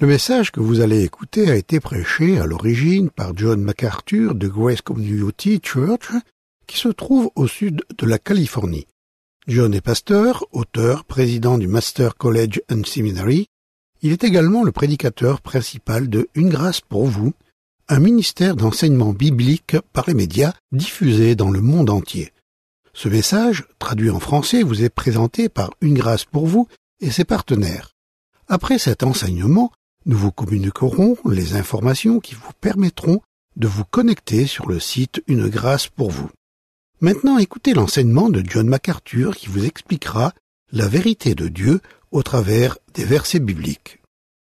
Le message que vous allez écouter a été prêché à l'origine par John MacArthur de Grace Community Church, qui se trouve au sud de la Californie. John est pasteur, auteur, président du Master College and Seminary. Il est également le prédicateur principal de Une grâce pour vous, un ministère d'enseignement biblique par les médias diffusé dans le monde entier. Ce message, traduit en français, vous est présenté par Une grâce pour vous et ses partenaires. Après cet enseignement, nous vous communiquerons les informations qui vous permettront de vous connecter sur le site Une grâce pour vous. Maintenant, écoutez l'enseignement de John MacArthur qui vous expliquera la vérité de Dieu au travers des versets bibliques.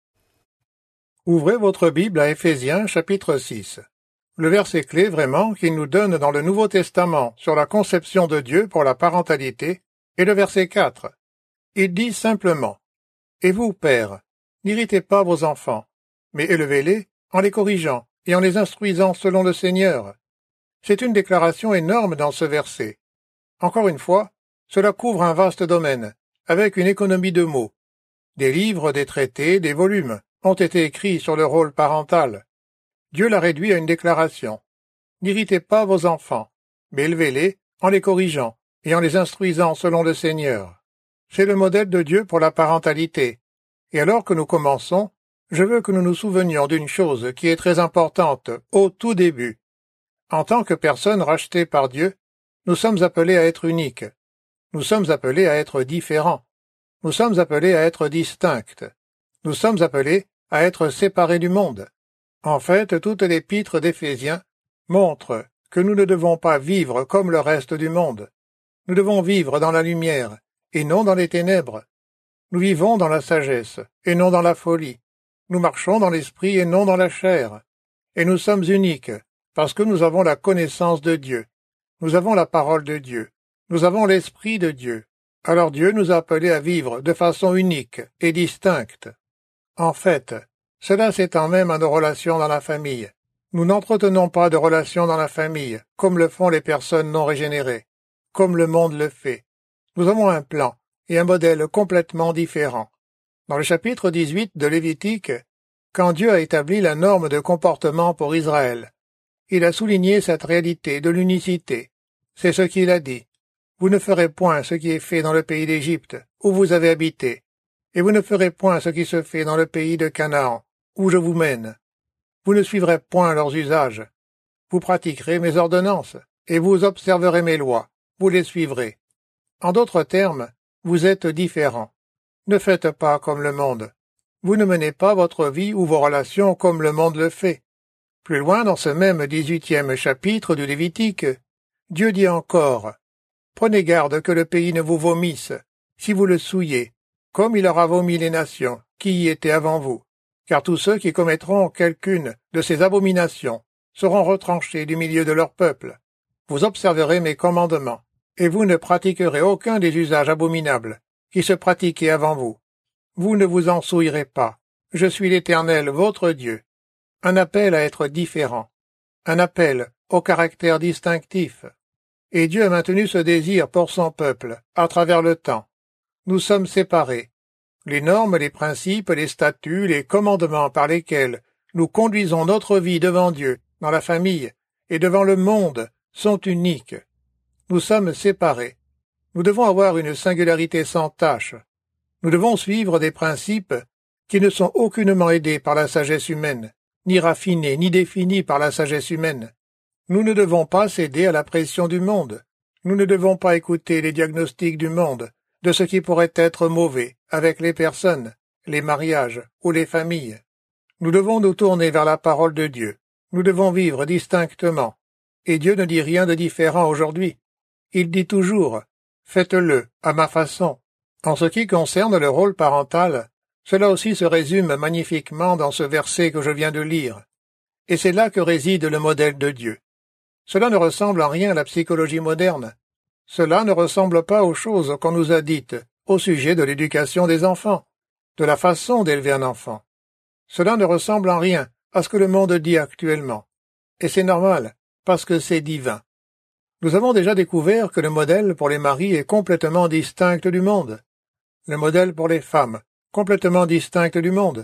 Ouvrez votre Bible à Éphésiens chapitre 6. Le verset clé vraiment qu'il nous donne dans le Nouveau Testament sur la conception de Dieu pour la parentalité est le verset 4. Il dit simplement « Et vous, pères, n'irritez pas vos enfants, mais élevez-les en les corrigeant et en les instruisant selon le Seigneur. » C'est une déclaration énorme dans ce verset. Encore une fois, cela couvre un vaste domaine, avec une économie de mots. Des livres, des traités, des volumes ont été écrits sur le rôle parental. Dieu l'a réduit à une déclaration. N'irritez pas vos enfants, mais élevez-les en les corrigeant et en les instruisant selon le Seigneur. C'est le modèle de Dieu pour la parentalité. Et alors que nous commençons, je veux que nous nous souvenions d'une chose qui est très importante au tout début. En tant que personnes rachetées par Dieu, nous sommes appelés à être uniques. Nous sommes appelés à être différents. Nous sommes appelés à être distincts. Nous sommes appelés à être séparés du monde. En fait, toute l'épître d'Éphésiens montre que nous ne devons pas vivre comme le reste du monde. Nous devons vivre dans la lumière et non dans les ténèbres. Nous vivons dans la sagesse, et non dans la folie. Nous marchons dans l'esprit et non dans la chair. Et nous sommes uniques, parce que nous avons la connaissance de Dieu. Nous avons la parole de Dieu. Nous avons l'esprit de Dieu. Alors Dieu nous a appelés à vivre de façon unique et distincte. En fait, cela s'étend même à nos relations dans la famille. Nous n'entretenons pas de relations dans la famille, comme le font les personnes non régénérées, comme le monde le fait. Nous avons un plan et un modèle complètement différent. Dans le chapitre 18 de Lévitique, quand Dieu a établi la norme de comportement pour Israël, il a souligné cette réalité de l'unicité. C'est ce qu'il a dit. Vous ne ferez point ce qui est fait dans le pays d'Égypte, où vous avez habité, et vous ne ferez point ce qui se fait dans le pays de Canaan, où je vous mène. Vous ne suivrez point leurs usages. Vous pratiquerez mes ordonnances, et vous observerez mes lois. Vous les suivrez. En d'autres termes, vous êtes différents. Ne faites pas comme le monde. Vous ne menez pas votre vie ou vos relations comme le monde le fait. Plus loin dans ce même 18e chapitre du Lévitique, Dieu dit encore « Prenez garde que le pays ne vous vomisse, si vous le souillez, comme il aura vomi les nations qui y étaient avant vous. Car tous ceux qui commettront quelqu'une de ces abominations seront retranchés du milieu de leur peuple. Vous observerez mes commandements. Et vous ne pratiquerez aucun des usages abominables qui se pratiquaient avant vous. Vous ne vous en souillerez pas. Je suis l'Éternel, votre Dieu. » Un appel à être différent. Un appel au caractère distinctif. Et Dieu a maintenu ce désir pour son peuple, à travers le temps. Nous sommes séparés. Les normes, les principes, les statuts, les commandements par lesquels nous conduisons notre vie devant Dieu, dans la famille et devant le monde sont uniques. Nous sommes séparés. Nous devons avoir une singularité sans tache. Nous devons suivre des principes qui ne sont aucunement aidés par la sagesse humaine, ni raffinés, ni définis par la sagesse humaine. Nous ne devons pas céder à la pression du monde. Nous ne devons pas écouter les diagnostics du monde de ce qui pourrait être mauvais avec les personnes, les mariages ou les familles. Nous devons nous tourner vers la parole de Dieu. Nous devons vivre distinctement. Et Dieu ne dit rien de différent aujourd'hui. Il dit toujours « Faites-le à ma façon ». En ce qui concerne le rôle parental, cela aussi se résume magnifiquement dans ce verset que je viens de lire. Et c'est là que réside le modèle de Dieu. Cela ne ressemble en rien à la psychologie moderne. Cela ne ressemble pas aux choses qu'on nous a dites au sujet de l'éducation des enfants, de la façon d'élever un enfant. Cela ne ressemble en rien à ce que le monde dit actuellement. Et c'est normal, parce que c'est divin. Nous avons déjà découvert que le modèle pour les maris est complètement distinct du monde. Le modèle pour les femmes, complètement distinct du monde.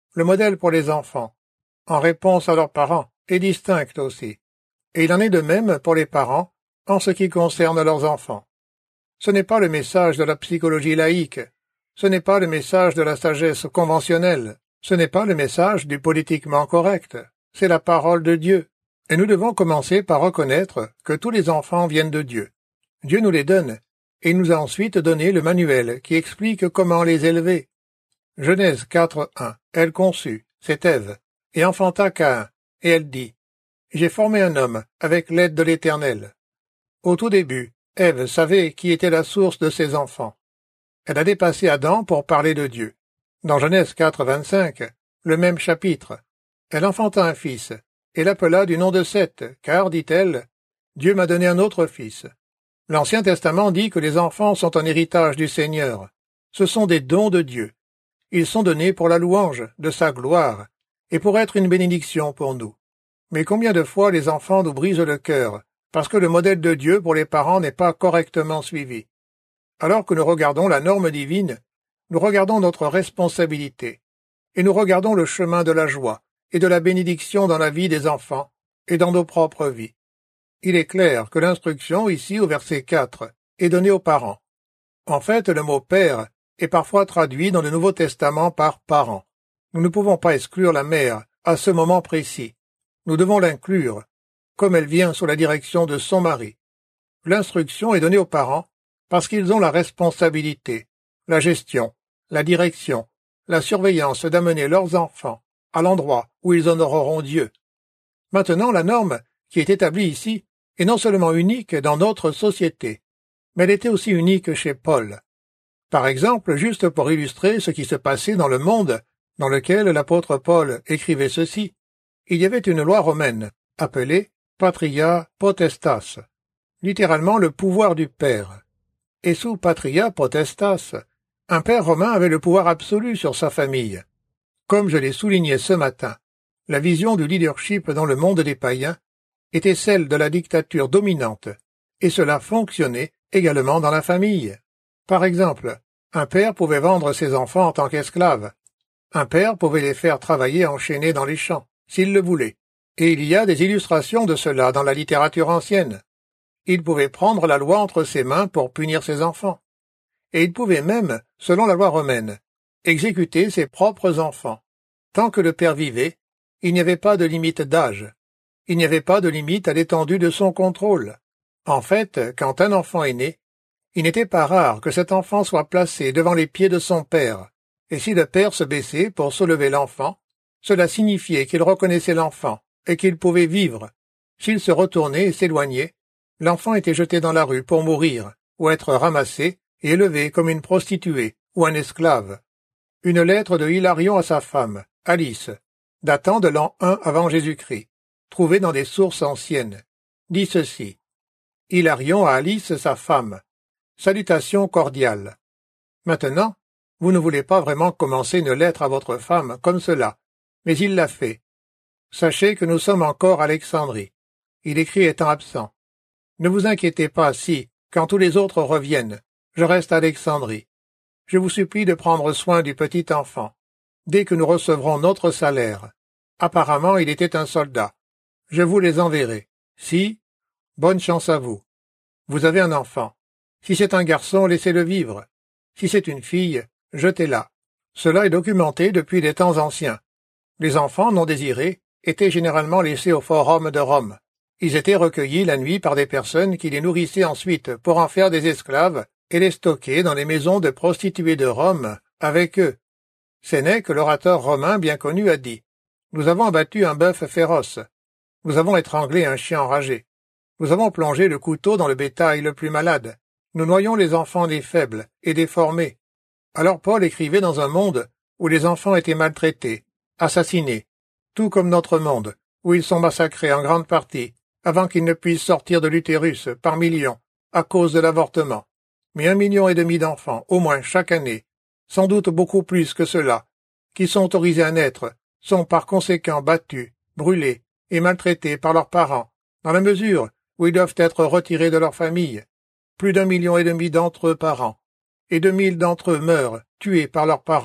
le modèle pour les enfants, en réponse à leurs parents, est distinct aussi. Et il en est de même pour les parents en ce qui concerne leurs enfants. Ce n'est pas le message de la psychologie laïque, ce n'est pas le message de la sagesse conventionnelle, ce n'est pas le message du politiquement correct, c'est la parole de Dieu. Et nous devons commencer par reconnaître que tous les enfants viennent de Dieu. Dieu nous les donne, et il nous a ensuite donné le manuel qui explique comment les élever. Genèse 4:1. Elle conçut, c'est Ève, et enfanta Caïn, et elle dit, « J'ai formé un homme avec l'aide de l'Éternel. » Au tout début, Ève savait qui était la source de ses enfants. Elle a dépassé Adam pour parler de Dieu. Dans Genèse 4:25, le même chapitre, elle enfanta un fils, et l'appela du nom de Seth, car, dit-elle, Dieu m'a donné un autre fils. L'Ancien Testament dit que les enfants sont un héritage du Seigneur. Ce sont des dons de Dieu. Ils sont donnés pour la louange de sa gloire, et pour être une bénédiction pour nous. Mais combien de fois les enfants nous brisent le cœur, parce que le modèle de Dieu pour les parents n'est pas correctement suivi. Alors que nous regardons la norme divine, nous regardons notre responsabilité, et nous regardons le chemin de la joie et de la bénédiction dans la vie des enfants et dans nos propres vies. Il est clair que l'instruction, ici au verset 4, est donnée aux parents. En fait, le mot « père » est parfois traduit dans le Nouveau Testament par « parent ». Nous ne pouvons pas exclure la mère à ce moment précis. Nous devons l'inclure, comme elle vient sous la direction de son mari. L'instruction est donnée aux parents parce qu'ils ont la responsabilité, la gestion, la direction, la surveillance d'amener leurs enfants à l'endroit où ils honoreront Dieu. Maintenant, la norme qui est établie ici est non seulement unique dans notre société, mais elle était aussi unique chez Paul. Par exemple, juste pour illustrer ce qui se passait dans le monde dans lequel l'apôtre Paul écrivait ceci, il y avait une loi romaine, appelée Patria Potestas, littéralement le pouvoir du père. Et sous Patria Potestas, un père romain avait le pouvoir absolu sur sa famille. Comme je l'ai souligné ce matin, la vision du leadership dans le monde des païens était celle de la dictature dominante, et cela fonctionnait également dans la famille. Par exemple, un père pouvait vendre ses enfants en tant qu'esclaves. Un père pouvait les faire travailler enchaînés dans les champs, s'il le voulait. Et il y a des illustrations de cela dans la littérature ancienne. Il pouvait prendre la loi entre ses mains pour punir ses enfants. Et il pouvait même, selon la loi romaine, exécuter ses propres enfants. Tant que le père vivait, il n'y avait pas de limite d'âge. Il n'y avait pas de limite à l'étendue de son contrôle. En fait, quand un enfant est né, il n'était pas rare que cet enfant soit placé devant les pieds de son père, et si le père se baissait pour soulever l'enfant, cela signifiait qu'il reconnaissait l'enfant et qu'il pouvait vivre. S'il se retournait et s'éloignait, l'enfant était jeté dans la rue pour mourir, ou être ramassé et élevé comme une prostituée ou un esclave. Une lettre de Hilarion à sa femme, Alice, datant de l'an 1 avant Jésus-Christ, trouvée dans des sources anciennes, dit ceci. Hilarion à Alice, sa femme. Salutations cordiales. Maintenant, vous ne voulez pas vraiment commencer une lettre à votre femme comme cela, mais il l'a fait. Sachez que nous sommes encore à Alexandrie. Il écrit étant absent. Ne vous inquiétez pas si, quand tous les autres reviennent, je reste à Alexandrie. Je vous supplie de prendre soin du petit enfant, dès que nous recevrons notre salaire. Apparemment, il était un soldat. Je vous les enverrai. Si, bonne chance à vous. Vous avez un enfant. Si c'est un garçon, laissez-le vivre. Si c'est une fille, jetez-la. Cela est documenté depuis des temps anciens. Les enfants non désirés étaient généralement laissés au forum de Rome. Ils étaient recueillis la nuit par des personnes qui les nourrissaient ensuite pour en faire des esclaves et les stocker dans les maisons de prostituées de Rome avec eux. Sénèque, l'orateur romain bien connu, a dit « Nous avons abattu un bœuf féroce. Nous avons étranglé un chien enragé. Nous avons plongé le couteau dans le bétail le plus malade. Nous noyons les enfants des faibles et déformés. » Alors Paul écrivait dans un monde où les enfants étaient maltraités, assassinés, tout comme notre monde, où ils sont massacrés en grande partie, avant qu'ils ne puissent sortir de l'utérus par millions, à cause de l'avortement. Mais 1,5 million d'enfants, au moins chaque année, sans doute beaucoup plus que cela, qui sont autorisés à naître, sont par conséquent battus, brûlés et maltraités par leurs parents, dans la mesure où ils doivent être retirés de leur famille. Plus d'1,5 million d'entre eux par an, et 2 000 d'entre eux meurent, tués par leurs parents,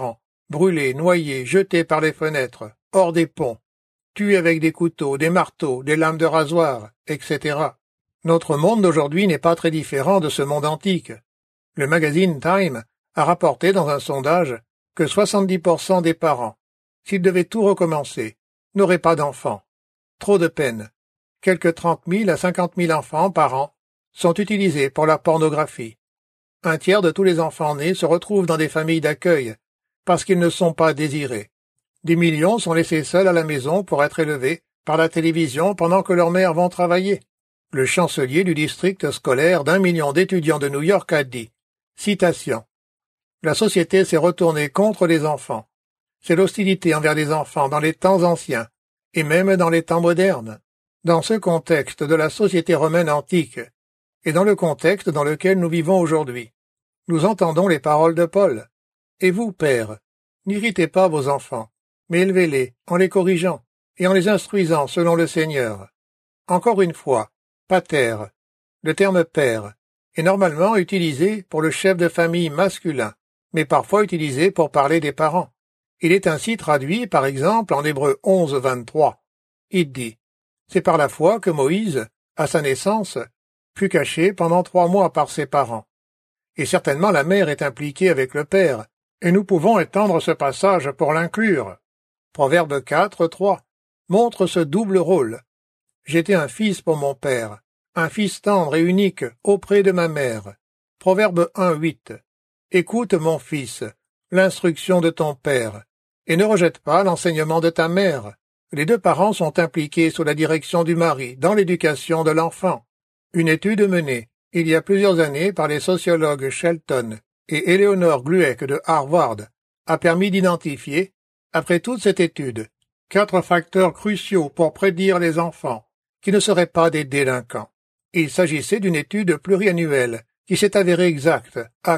brûlés, noyés, jetés par les fenêtres, hors des ponts, tués avec des couteaux, des marteaux, des lames de rasoir, etc. Notre monde d'aujourd'hui n'est pas très différent de ce monde antique. Le magazine Time a rapporté dans un sondage que 70% des parents, s'ils devaient tout recommencer, n'auraient pas d'enfants. Trop de peine. Quelque 30 000 à 50 000 enfants par an sont utilisés pour la pornographie. Un tiers de tous les enfants nés se retrouvent dans des familles d'accueil parce qu'ils ne sont pas désirés. Des millions sont laissés seuls à la maison pour être élevés par la télévision pendant que leurs mères vont travailler. Le chancelier du district scolaire d'1 million d'étudiants de New York a dit, citation, « La société s'est retournée contre les enfants. C'est l'hostilité envers les enfants dans les temps anciens, et même dans les temps modernes. Dans ce contexte de la société romaine antique, et dans le contexte dans lequel nous vivons aujourd'hui, nous entendons les paroles de Paul. Et vous, pères, n'irritez pas vos enfants, mais élevez-les en les corrigeant et en les instruisant selon le Seigneur. » Encore une fois, pater, le terme père, est normalement utilisé pour le chef de famille masculin, mais parfois utilisé pour parler des parents. Il est ainsi traduit, par exemple, en Hébreux 11, 23. Il dit, « C'est par la foi que Moïse, à sa naissance, fut caché pendant 3 mois par ses parents. » Et certainement la mère est impliquée avec le père, et nous pouvons étendre ce passage pour l'inclure. Proverbe 4, 3 montre ce double rôle. J'étais un fils pour mon père, un fils tendre et unique auprès de ma mère. Proverbe 1, 8 Écoute, mon fils, l'instruction de ton père, et ne rejette pas l'enseignement de ta mère. Les 2 parents sont impliqués sous la direction du mari dans l'éducation de l'enfant. Une étude menée il y a plusieurs années par les sociologues Shelton et Eleanor Glueck de Harvard a permis d'identifier, après toute cette étude, 4 facteurs cruciaux pour prédire les enfants qui ne seraient pas des délinquants. Il s'agissait d'une étude pluriannuelle qui s'est avérée exacte à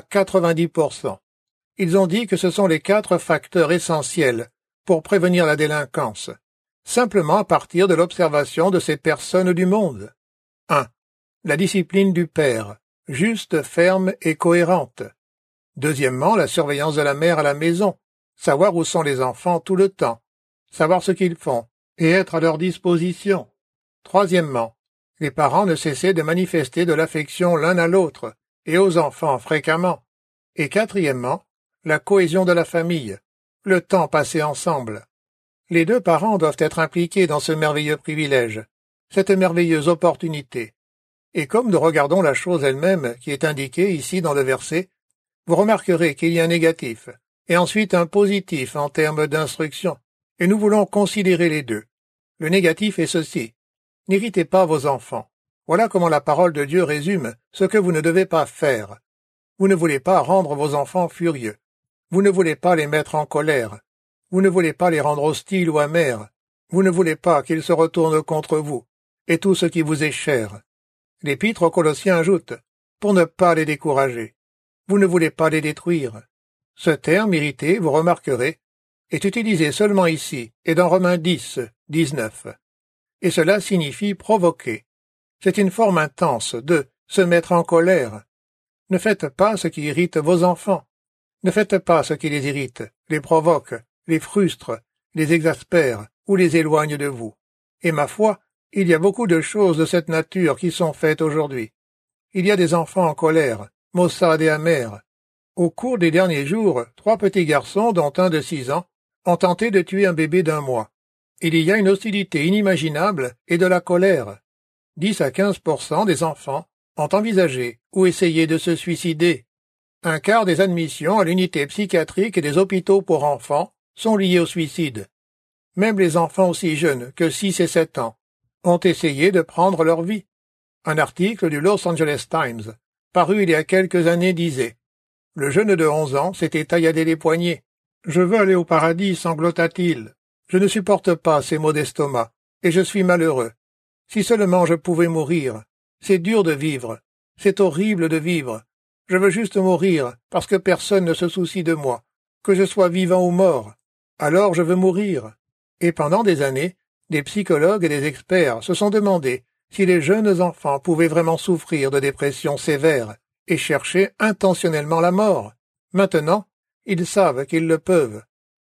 90%. Ils ont dit que ce sont les 4 facteurs essentiels pour prévenir la délinquance, simplement à partir de l'observation de ces personnes du monde. 1. La discipline du père, juste, ferme et cohérente. Deuxièmement, la surveillance de la mère à la maison, savoir où sont les enfants tout le temps, savoir ce qu'ils font et être à leur disposition. Troisièmement, les parents ne cessaient de manifester de l'affection l'un à l'autre et aux enfants fréquemment. Et quatrièmement, la cohésion de la famille, le temps passé ensemble. Les 2 parents doivent être impliqués dans ce merveilleux privilège, cette merveilleuse opportunité. Et comme nous regardons la chose elle-même qui est indiquée ici dans le verset, vous remarquerez qu'il y a un négatif et ensuite un positif en termes d'instruction, et nous voulons considérer les 2. Le négatif est ceci. N'irritez pas vos enfants. Voilà comment la parole de Dieu résume ce que vous ne devez pas faire. Vous ne voulez pas rendre vos enfants furieux. Vous ne voulez pas les mettre en colère. Vous ne voulez pas les rendre hostiles ou amers. Vous ne voulez pas qu'ils se retournent contre vous et tout ce qui vous est cher. L'Épître aux Colossiens ajoute, pour ne pas les décourager. Vous ne voulez pas les détruire. Ce terme, irrité, vous remarquerez, est utilisé seulement ici et dans Romains 10, 19. Et cela signifie provoquer. C'est une forme intense de se mettre en colère. Ne faites pas ce qui irrite vos enfants. Ne faites pas ce qui les irrite, les provoque, les frustre, les exaspère ou les éloigne de vous. Et ma foi, il y a beaucoup de choses de cette nature qui sont faites aujourd'hui. Il y a des enfants en colère, maussades et amers. Au cours des derniers jours, 3 petits garçons, dont un de 6 ans, ont tenté de tuer un bébé d'1 mois. Il y a une hostilité inimaginable et de la colère. 10 à 15% des enfants ont envisagé ou essayé de se suicider. 1/4 des admissions à l'unité psychiatrique et des hôpitaux pour enfants sont liées au suicide. Même les enfants aussi jeunes que 6 et 7 ans ont essayé de prendre leur vie. Un article du Los Angeles Times, paru il y a quelques années, disait « Le jeune de 11 ans s'était tailladé les poignets. Je veux aller au paradis, sanglota-t-il. Je ne supporte pas ces maux d'estomac, et je suis malheureux. Si seulement je pouvais mourir. C'est dur de vivre. C'est horrible de vivre. Je veux juste mourir, parce que personne ne se soucie de moi, que je sois vivant ou mort. Alors je veux mourir. » Et pendant des années, des psychologues et des experts se sont demandé si les jeunes enfants pouvaient vraiment souffrir de dépression sévère et chercher intentionnellement la mort. Maintenant, ils savent qu'ils le peuvent.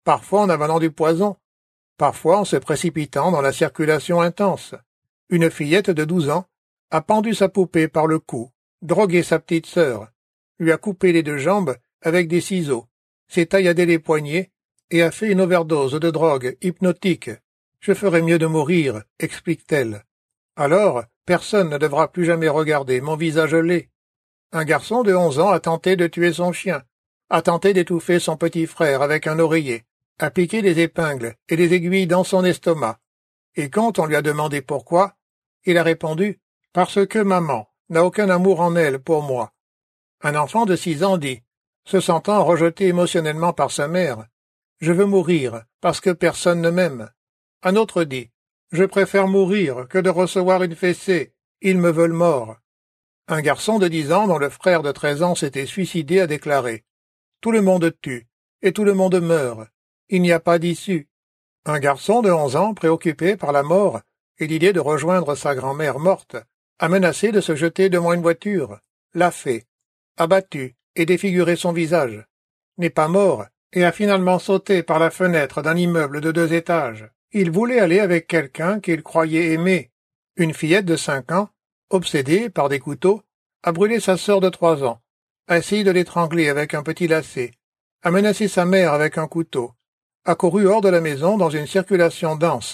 parfois en avalant du poison, parfois en se précipitant dans la circulation intense. Une fillette de 12 ans a pendu sa poupée par le cou, drogué sa petite sœur, lui a coupé les 2 jambes avec des ciseaux, s'est tailladé les poignets et a fait une overdose de drogue hypnotique. Je ferais mieux de mourir, explique-t-elle. Alors, personne ne devra plus jamais regarder mon visage laid. Un garçon de 11 ans a tenté de tuer son chien, a tenté d'étouffer son petit frère avec un oreiller, a piqué des épingles et des aiguilles dans son estomac. Et quand on lui a demandé pourquoi, il a répondu « Parce que maman n'a aucun amour en elle pour moi ». Un enfant de 6 ans dit, se sentant rejeté émotionnellement par sa mère, « Je veux mourir parce que personne ne m'aime ». Un autre dit, « Je préfère mourir que de recevoir une fessée, ils me veulent mort ». Un garçon de 10 ans dont le frère de 13 ans s'était suicidé a déclaré, « Tout le monde tue, et tout le monde meurt. Il n'y a pas d'issue. » Un garçon de 11 ans, préoccupé par la mort et l'idée de rejoindre sa grand-mère morte, a menacé de se jeter devant une voiture, l'a fait, a battu et défiguré son visage, n'est pas mort et a finalement sauté par la fenêtre d'un immeuble de 2 étages. Il voulait aller avec quelqu'un qu'il croyait aimer. Une fillette de 5 ans, obsédée par des couteaux, a brûlé sa sœur de 3 ans, a essayé de l'étrangler avec un petit lacet, a menacé sa mère avec un couteau, a couru hors de la maison dans une circulation dense.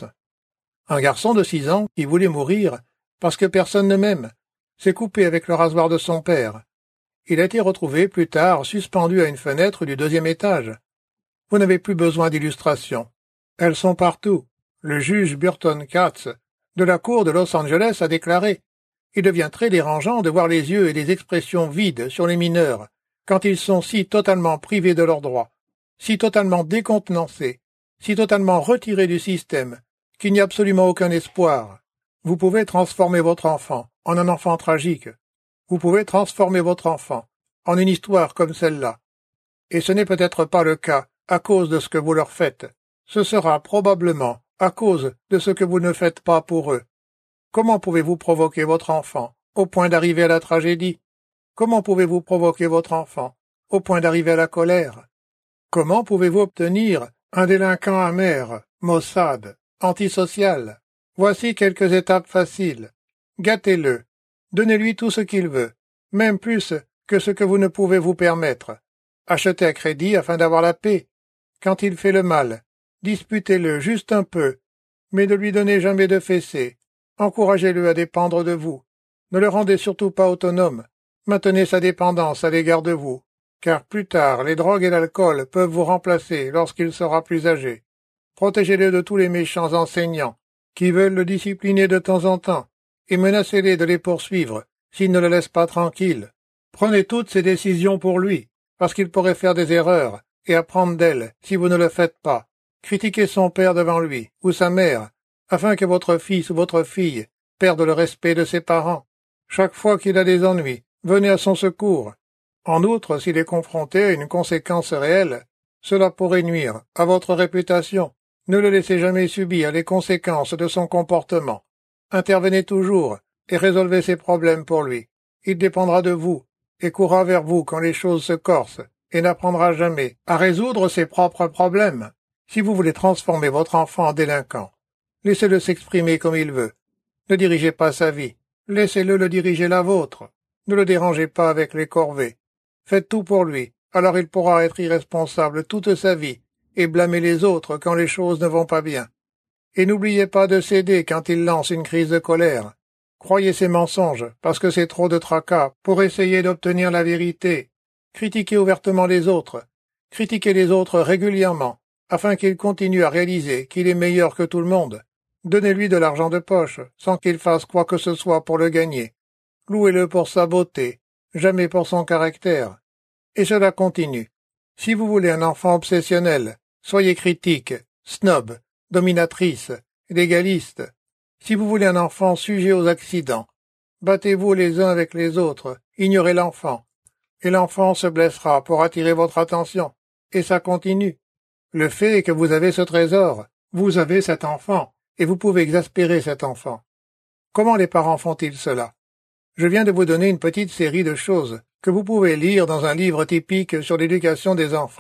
Un garçon de 6 ans qui voulait mourir parce que personne ne m'aime s'est coupé avec le rasoir de son père. Il a été retrouvé plus tard suspendu à une fenêtre du 2e étage. Vous n'avez plus besoin d'illustrations. Elles sont partout. Le juge Burton Katz de la Cour de Los Angeles a déclaré « Il devient très dérangeant de voir les yeux et les expressions vides sur les mineurs quand ils sont si totalement privés de leurs droits, si totalement décontenancés, si totalement retirés du système, qu'il n'y a absolument aucun espoir. Vous pouvez transformer votre enfant en un enfant tragique. Vous pouvez transformer votre enfant en une histoire comme celle-là. Et ce n'est peut-être pas le cas à cause de ce que vous leur faites. Ce sera probablement à cause de ce que vous ne faites pas pour eux. Comment pouvez-vous provoquer votre enfant au point d'arriver à la tragédie? Comment pouvez-vous provoquer votre enfant au point d'arriver à la colère? Comment pouvez-vous obtenir un délinquant amer, maussade, antisocial? Voici quelques étapes faciles. Gâtez-le. Donnez-lui tout ce qu'il veut, même plus que ce que vous ne pouvez vous permettre. Achetez à crédit afin d'avoir la paix. Quand il fait le mal, disputez-le juste un peu, mais ne lui donnez jamais de fessée. Encouragez-le à dépendre de vous. Ne le rendez surtout pas autonome. Maintenez sa dépendance à l'égard de vous, car plus tard les drogues et l'alcool peuvent vous remplacer lorsqu'il sera plus âgé. Protégez-le de tous les méchants enseignants qui veulent le discipliner de temps en temps, et menacez-les de les poursuivre s'ils ne le laissent pas tranquille. Prenez toutes ces décisions pour lui, parce qu'il pourrait faire des erreurs, et apprendre d'elles si vous ne le faites pas. Critiquez son père devant lui, ou sa mère, afin que votre fils ou votre fille perde le respect de ses parents. Chaque fois qu'il a des ennuis, venez à son secours. En outre, s'il est confronté à une conséquence réelle, cela pourrait nuire à votre réputation. Ne le laissez jamais subir les conséquences de son comportement. Intervenez toujours et résolvez ses problèmes pour lui. Il dépendra de vous et courra vers vous quand les choses se corsent et n'apprendra jamais à résoudre ses propres problèmes. Si vous voulez transformer votre enfant en délinquant, laissez-le s'exprimer comme il veut. Ne dirigez pas sa vie. Laissez-le diriger la vôtre. Ne le dérangez pas avec les corvées. Faites tout pour lui, alors il pourra être irresponsable toute sa vie et blâmer les autres quand les choses ne vont pas bien. Et n'oubliez pas de céder quand il lance une crise de colère. Croyez ses mensonges, parce que c'est trop de tracas pour essayer d'obtenir la vérité. Critiquez ouvertement les autres. Critiquez les autres régulièrement, afin qu'il continue à réaliser qu'il est meilleur que tout le monde. Donnez-lui de l'argent de poche, sans qu'il fasse quoi que ce soit pour le gagner. Louez-le pour sa beauté, jamais pour son caractère. Et cela continue. Si vous voulez un enfant obsessionnel, soyez critique, snob, dominatrice, légaliste. Si vous voulez un enfant sujet aux accidents, battez-vous les uns avec les autres, ignorez l'enfant. Et l'enfant se blessera pour attirer votre attention. Et ça continue. Le fait est que vous avez ce trésor, vous avez cet enfant, et vous pouvez exaspérer cet enfant. Comment les parents font-ils cela? Je viens de vous donner une petite série de choses que vous pouvez lire dans un livre typique sur l'éducation des enfants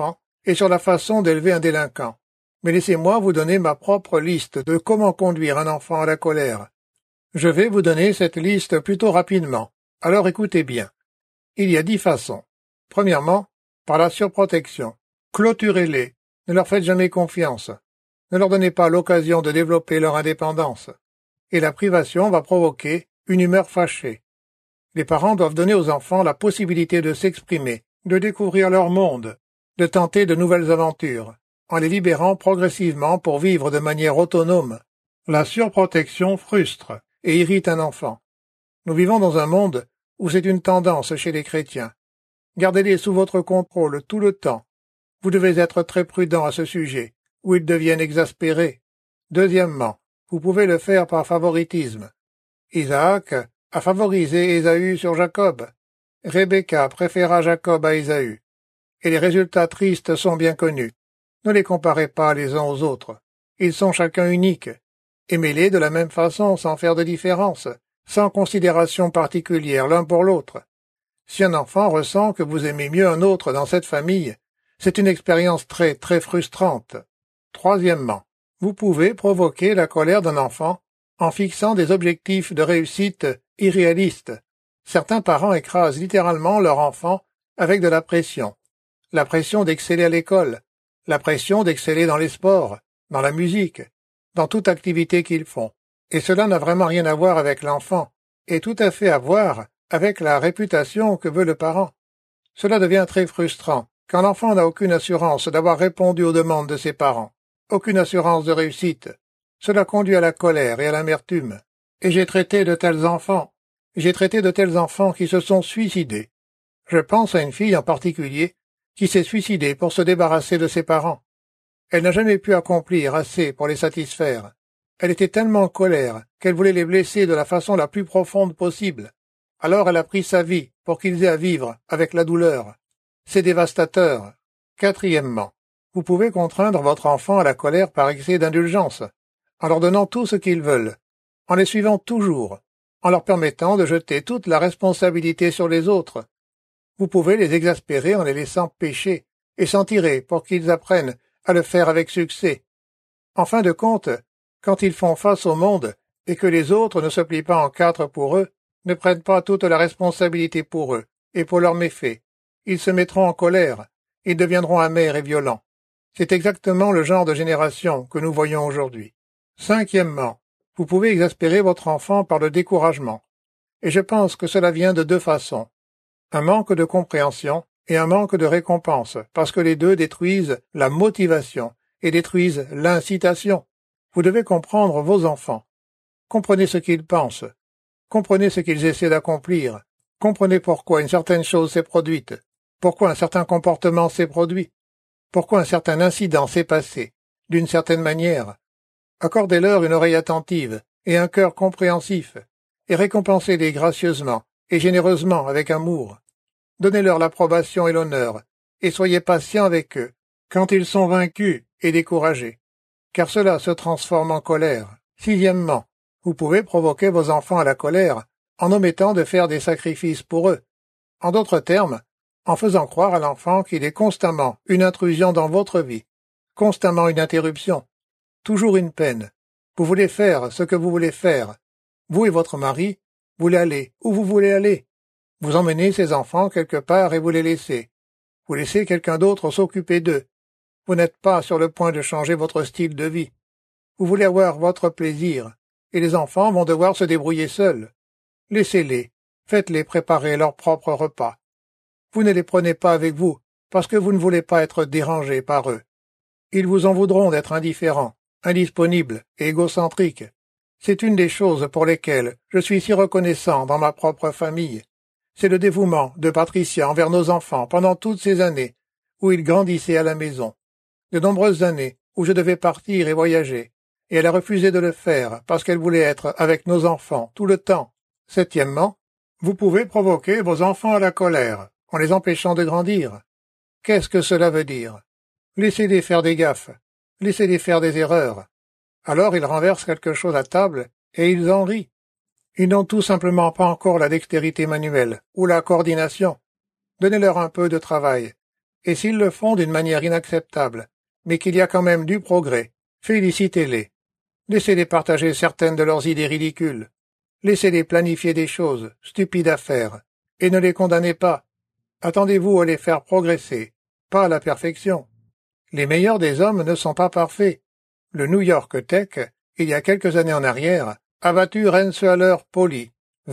et sur la façon d'élever un délinquant. Mais laissez-moi vous donner ma propre liste de comment conduire un enfant à la colère. Je vais vous donner cette liste plutôt rapidement. Alors écoutez bien. Il y a 10 façons. Premièrement, par la surprotection. Clôturez-les. Ne leur faites jamais confiance. Ne leur donnez pas l'occasion de développer leur indépendance. Et la privation va provoquer une humeur fâchée. Les parents doivent donner aux enfants la possibilité de s'exprimer, de découvrir leur monde, de tenter de nouvelles aventures, en les libérant progressivement pour vivre de manière autonome. La surprotection frustre et irrite un enfant. Nous vivons dans un monde où c'est une tendance chez les chrétiens. Gardez-les sous votre contrôle tout le temps. Vous devez être très prudent à ce sujet, ou ils deviennent exaspérés. Deuxièmement, vous pouvez le faire par favoritisme. Isaac a favorisé Ésaü sur Jacob. Rebecca préféra Jacob à Ésaü. Et les résultats tristes sont bien connus. Ne les comparez pas les uns aux autres. Ils sont chacun uniques. Aimez-les de la même façon sans faire de différence, sans considération particulière l'un pour l'autre. Si un enfant ressent que vous aimez mieux un autre dans cette famille, c'est une expérience très, très frustrante. Troisièmement, vous pouvez provoquer la colère d'un enfant en fixant des objectifs de réussite irréalistes. Certains parents écrasent littéralement leur enfant avec de la pression. La pression d'exceller à l'école, la pression d'exceller dans les sports, dans la musique, dans toute activité qu'ils font. Et cela n'a vraiment rien à voir avec l'enfant, et tout à fait à voir avec la réputation que veut le parent. Cela devient très frustrant quand l'enfant n'a aucune assurance d'avoir répondu aux demandes de ses parents, aucune assurance de réussite. Cela conduit à la colère et à l'amertume. Et j'ai traité de tels enfants. J'ai traité de tels enfants qui se sont suicidés. Je pense à une fille en particulier qui s'est suicidée pour se débarrasser de ses parents. Elle n'a jamais pu accomplir assez pour les satisfaire. Elle était tellement en colère qu'elle voulait les blesser de la façon la plus profonde possible. Alors elle a pris sa vie pour qu'ils aient à vivre avec la douleur. C'est dévastateur. Quatrièmement, vous pouvez contraindre votre enfant à la colère par excès d'indulgence, en leur donnant tout ce qu'ils veulent, en les suivant toujours, en leur permettant de jeter toute la responsabilité sur les autres. Vous pouvez les exaspérer en les laissant pécher, et s'en tirer pour qu'ils apprennent à le faire avec succès. En fin de compte, quand ils font face au monde et que les autres ne se plient pas en quatre pour eux, ne prennent pas toute la responsabilité pour eux et pour leurs méfaits, ils se mettront en colère, ils deviendront amers et violents. C'est exactement le genre de génération que nous voyons aujourd'hui. Cinquièmement, vous pouvez exaspérer votre enfant par le découragement. Et je pense que cela vient de deux façons. Un manque de compréhension et un manque de récompense, parce que les deux détruisent la motivation et détruisent l'incitation. Vous devez comprendre vos enfants. Comprenez ce qu'ils pensent. Comprenez ce qu'ils essaient d'accomplir. Comprenez pourquoi une certaine chose s'est produite. Pourquoi un certain comportement s'est produit. Pourquoi un certain incident s'est passé, d'une certaine manière. Accordez-leur une oreille attentive et un cœur compréhensif, et récompensez-les gracieusement et généreusement avec amour. Donnez-leur l'approbation et l'honneur, et soyez patients avec eux, quand ils sont vaincus et découragés, car cela se transforme en colère. Sixièmement, vous pouvez provoquer vos enfants à la colère en omettant de faire des sacrifices pour eux. En d'autres termes, en faisant croire à l'enfant qu'il est constamment une intrusion dans votre vie, constamment une interruption, toujours une peine. Vous voulez faire ce que vous voulez faire. Vous et votre mari voulez aller où vous voulez aller. Vous emmenez ces enfants quelque part et vous les laissez. Vous laissez quelqu'un d'autre s'occuper d'eux. Vous n'êtes pas sur le point de changer votre style de vie. Vous voulez avoir votre plaisir, et les enfants vont devoir se débrouiller seuls. Laissez-les, faites-les préparer leur propre repas. Vous ne les prenez pas avec vous, parce que vous ne voulez pas être dérangés par eux. Ils vous en voudront d'être indifférents, indisponibles et égocentriques. C'est une des choses pour lesquelles je suis si reconnaissant dans ma propre famille. C'est le dévouement de Patricia envers nos enfants pendant toutes ces années où ils grandissaient à la maison. De nombreuses années où je devais partir et voyager, et elle a refusé de le faire parce qu'elle voulait être avec nos enfants tout le temps. Septièmement, vous pouvez provoquer vos enfants à la colère en les empêchant de grandir. Qu'est-ce que cela veut dire? Laissez-les faire des gaffes, laissez-les faire des erreurs. Alors ils renversent quelque chose à table et ils en rient. Ils n'ont tout simplement pas encore la dextérité manuelle ou la coordination. Donnez-leur un peu de travail Et s'ils le font d'une manière inacceptable, mais qu'il y a quand même du progrès, félicitez-les. Laissez-les partager certaines de leurs idées ridicules. Laissez-les planifier des choses, stupides à faire, et ne les condamnez pas. Attendez-vous à les faire progresser, pas à la perfection. Les meilleurs des hommes ne sont pas parfaits. Le New York Tech, il y a quelques années en arrière, a battu Rensselaer Poly,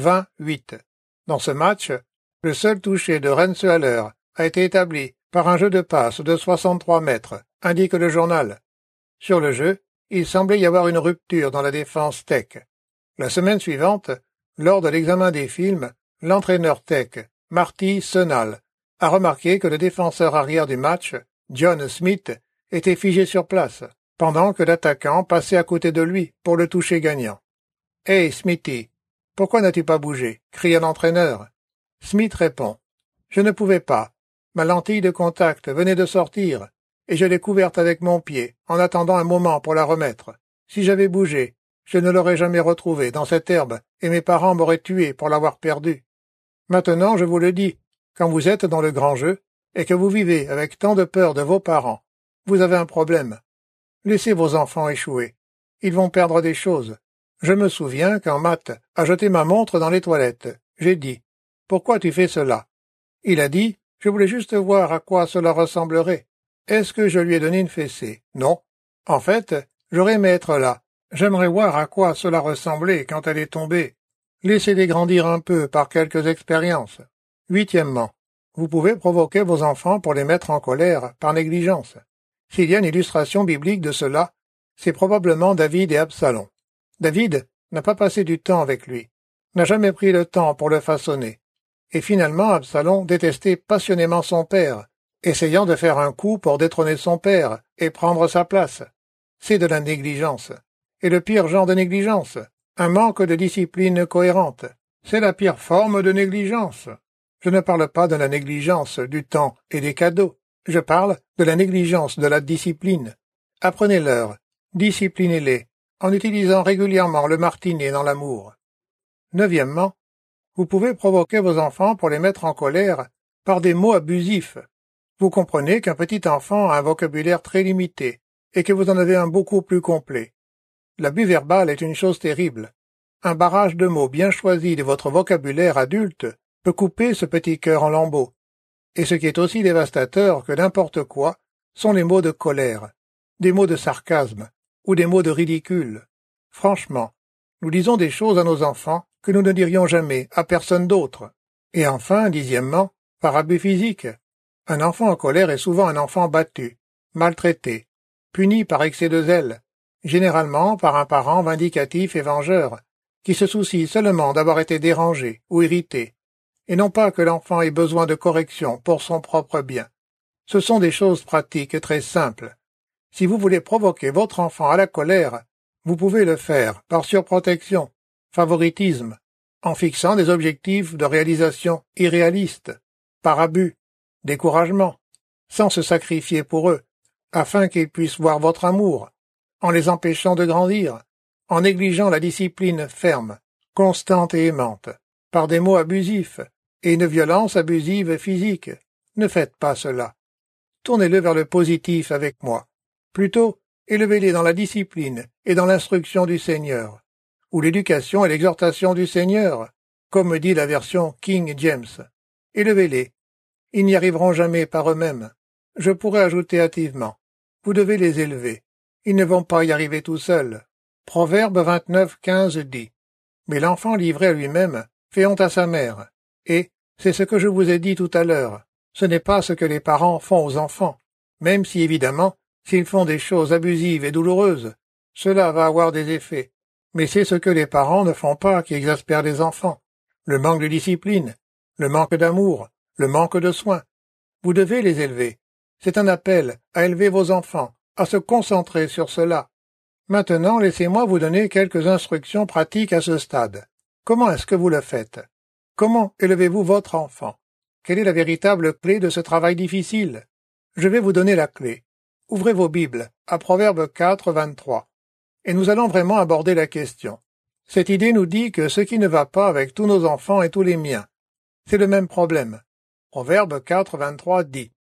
20-8. Dans ce match, le seul toucher de Rensselaer a été établi par un jeu de passe de 63 mètres, indique le journal. Sur le jeu, il semblait y avoir une rupture dans la défense Tech. La semaine suivante, lors de l'examen des films, l'entraîneur Tech, Marty Senal, a remarqué que le défenseur arrière du match, John Smith, était figé sur place, pendant que l'attaquant passait à côté de lui pour le toucher gagnant. « Hey, Smithy, pourquoi n'as-tu pas bougé » cria l'entraîneur. Smith répond. « Je ne pouvais pas. Ma lentille de contact venait de sortir, et je l'ai couverte avec mon pied, en attendant un moment pour la remettre. Si j'avais bougé, je ne l'aurais jamais retrouvée dans cette herbe, et mes parents m'auraient tué pour l'avoir perdue. Maintenant, je vous le dis, quand vous êtes dans le grand jeu, et que vous vivez avec tant de peur de vos parents, vous avez un problème. Laissez vos enfants échouer. Ils vont perdre des choses. Je me souviens quand Matt a jeté ma montre dans les toilettes. J'ai dit « Pourquoi tu fais cela ?» Il a dit « Je voulais juste voir à quoi cela ressemblerait. » Est-ce que je lui ai donné une fessée? Non. En fait, j'aurais aimé être là. J'aimerais voir à quoi cela ressemblait quand elle est tombée. Laissez-les grandir un peu par quelques expériences. Huitièmement, vous pouvez provoquer vos enfants pour les mettre en colère par négligence. S'il y a une illustration biblique de cela, c'est probablement David et Absalom. David n'a pas passé du temps avec lui, n'a jamais pris le temps pour le façonner. Et finalement, Absalom détestait passionnément son père, essayant de faire un coup pour détrôner son père et prendre sa place. C'est de la négligence. Et le pire genre de négligence, un manque de discipline cohérente. C'est la pire forme de négligence. Je ne parle pas de la négligence du temps et des cadeaux. Je parle de la négligence de la discipline. Apprenez-leur, disciplinez-les, en utilisant régulièrement le martinet dans l'amour. Neuvièmement, vous pouvez provoquer vos enfants pour les mettre en colère par des mots abusifs. Vous comprenez qu'un petit enfant a un vocabulaire très limité et que vous en avez un beaucoup plus complet. L'abus verbal est une chose terrible. Un barrage de mots bien choisis de votre vocabulaire adulte peut couper ce petit cœur en lambeaux. Et ce qui est aussi dévastateur que n'importe quoi sont les mots de colère, des mots de sarcasme ou des mots de ridicule. Franchement, nous disons des choses à nos enfants que nous ne dirions jamais à personne d'autre. Et enfin, dixièmement, par abus physique. Un enfant en colère est souvent un enfant battu, maltraité, puni par excès de zèle, généralement par un parent vindicatif et vengeur, qui se soucie seulement d'avoir été dérangé ou irrité, et non pas que l'enfant ait besoin de correction pour son propre bien. Ce sont des choses pratiques très simples. Si vous voulez provoquer votre enfant à la colère, vous pouvez le faire par surprotection, favoritisme, en fixant des objectifs de réalisation irréalistes, par abus, découragement, sans se sacrifier pour eux, afin qu'ils puissent voir votre amour, en les empêchant de grandir, en négligeant la discipline ferme, constante et aimante, par des mots abusifs et une violence abusive physique. Ne faites pas cela. Tournez-le vers le positif avec moi. Plutôt, élevez-les dans la discipline et dans l'instruction du Seigneur, ou l'éducation et l'exhortation du Seigneur, comme dit la version King James. Élevez-les. Ils n'y arriveront jamais par eux-mêmes. Je pourrais ajouter hâtivement. Vous devez les élever. Ils ne vont pas y arriver tout seuls. Proverbe 29:15 dit. Mais l'enfant livré à lui-même fait honte à sa mère. Et, c'est ce que je vous ai dit tout à l'heure, ce n'est pas ce que les parents font aux enfants, même si évidemment, s'ils font des choses abusives et douloureuses, cela va avoir des effets. Mais c'est ce que les parents ne font pas qui exaspère les enfants. Le manque de discipline, le manque d'amour, le manque de soins. Vous devez les élever. C'est un appel à élever vos enfants, à se concentrer sur cela. Maintenant, laissez-moi vous donner quelques instructions pratiques à ce stade. Comment est-ce que vous le faites? Comment élevez-vous votre enfant? Quelle est la véritable clé de ce travail difficile? Je vais vous donner la clé. Ouvrez vos Bibles à Proverbe 4:23. Et nous allons vraiment aborder la question. Cette idée nous dit que ce qui ne va pas avec tous nos enfants et tous les miens, c'est le même problème. Proverbe 4:23 dit